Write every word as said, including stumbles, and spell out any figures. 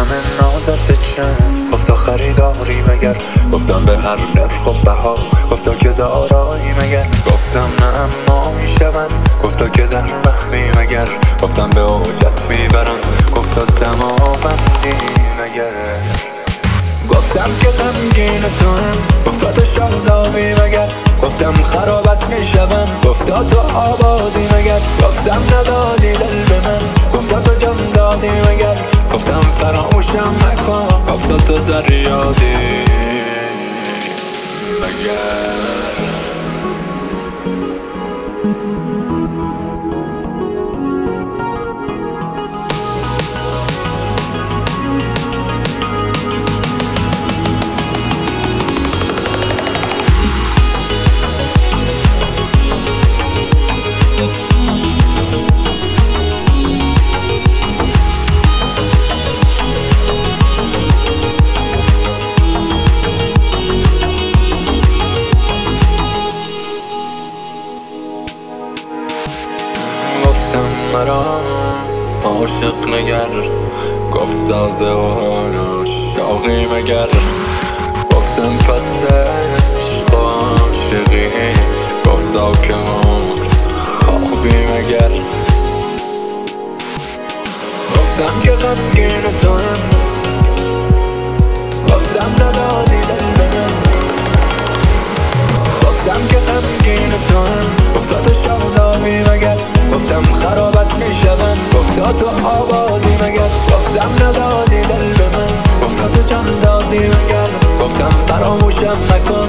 همه نازت به چند، گفتا خریداری مگر، گفتم به هر نرخ و بها، گفتا که دارایی مگر، گفتم نه اما میشوم، گفتا که در وهمی مگر، گفتم به اوجت میبرم، گفتا دماوندی مگر، گفتم که غمگین تو هم، گفتا تو شادابی مگر، گفتم خرابت میشوم، گفتا تو آبادی مگر، گفتم ندادی دل به من، گفتا تو جان دادی مگر، گفتم فراموشم نکن، گفتا تو در یادی مگر. مرا عاشق نگر، گفتا زهانا شاقی مگر، گفتم پس عشق و عاشقی، گفتا که مرد خوابی مگر، گفتم که غمگین تو هم، گفتم ندادی دل به من، گفتم که غمگین تو هم، گفتا تو شادابی مگر، گفتم خرابت میشوم، گفتا تو آبادی مگر، گفتم ندادی دل به من، گفتا تو جان دادی مگر، گفتم فراموشم نکن.